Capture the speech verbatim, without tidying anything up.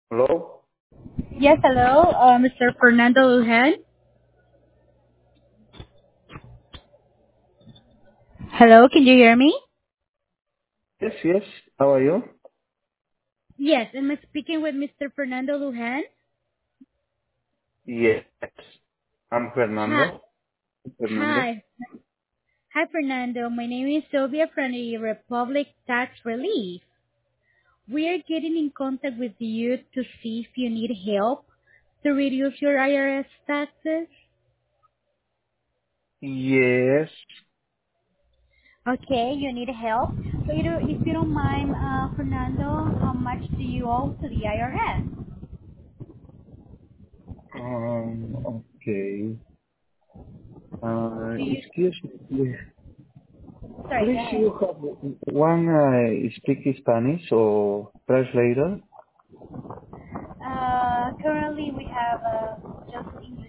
Hello? Yes, hello, uh, mister Fernando Lujan. Hello, can you hear me? Yes, yes. How are you? Yes, am I speaking with mister Fernando Lujan? Yes. I'm Hi, Fernando. Fernando. hi, hi, Fernando. My name is Sylvia from the Republic Tax Relief. We are getting in contact with you to see if you need help to reduce your I R S taxes. Yes. Okay, you need help. So, you know, if you don't mind, uh, Fernando, how much do you owe to the I R S? Um, okay. Uh, Do you? excuse me. Sorry, go Please, ahead. you have one uh, speak Spanish or translator? Uh, currently we have uh, just English